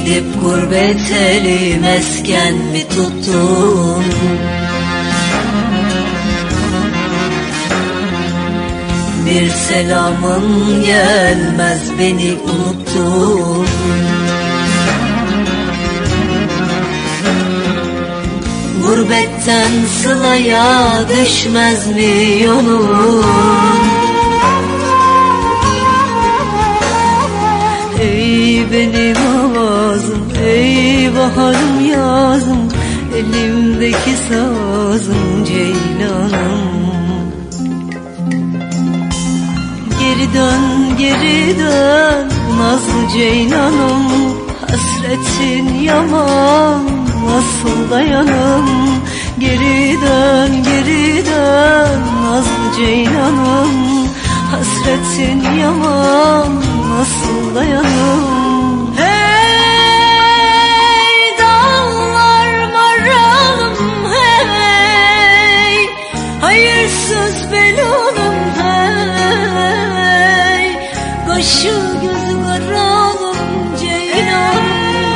Gidip gurbet eli mesken mi tuttun? Bir selamın gelmez, beni unuttun. Gurbetten sılaya düşmez mi yolun? Ey benim avazım, ey baharım yazım, elimdeki sazım ceylanım. Geri dön, geri dön nazlı ceylanım, hasretin yaman nasıl dayanım. Geri dön, geri dön nazlı ceylanım, hasretin yaman nasıl dayanım. Hey dağlar maralım, hey hayırsız belalım, hey kaşı gözü karalım ceylanım.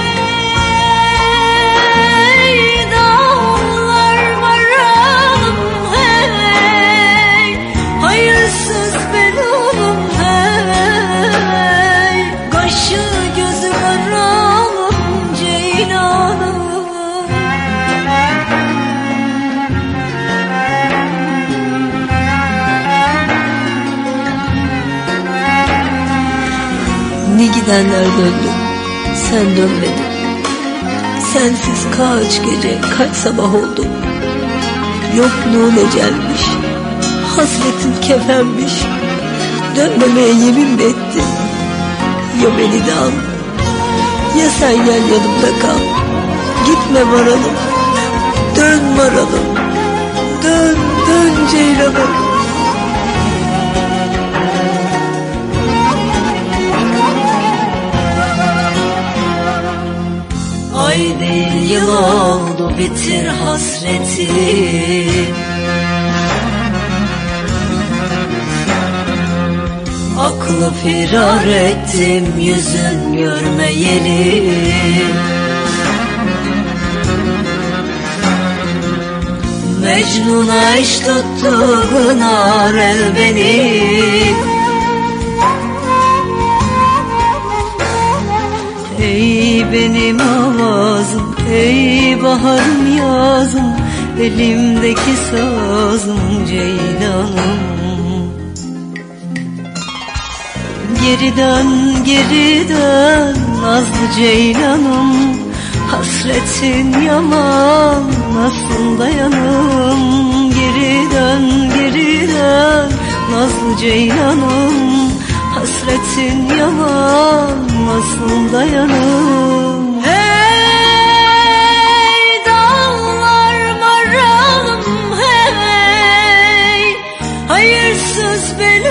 Ne gidenler döndü, sen dönmedin. Sensiz kaç gece, kaç sabah oldu. Yokluğun ecelmiş, hasretin kefenmiş. Dönmemeye yemin mi ettin? Ya beni de al, ya sen gel yanımda kal. Gitme varalım, dön varalım, dön, dön ceylanım. Ay değil yıl oldu, bitir hasreti. Aklı firar ettim yüzün görmeyeli. Mecnun'a iş tuttu kınar el beni. Ey benim avazım, ey baharım yazım, elimdeki sazım ceylanım. Geri dön, geri dön nazlı ceylanım, hasretin yaman nasıl dayanım. Geri dön, geri dön nazlı ceylanım, hasretin yaman nasıl dayanım. Hey dağlar maralım, hey hayırsız belalım.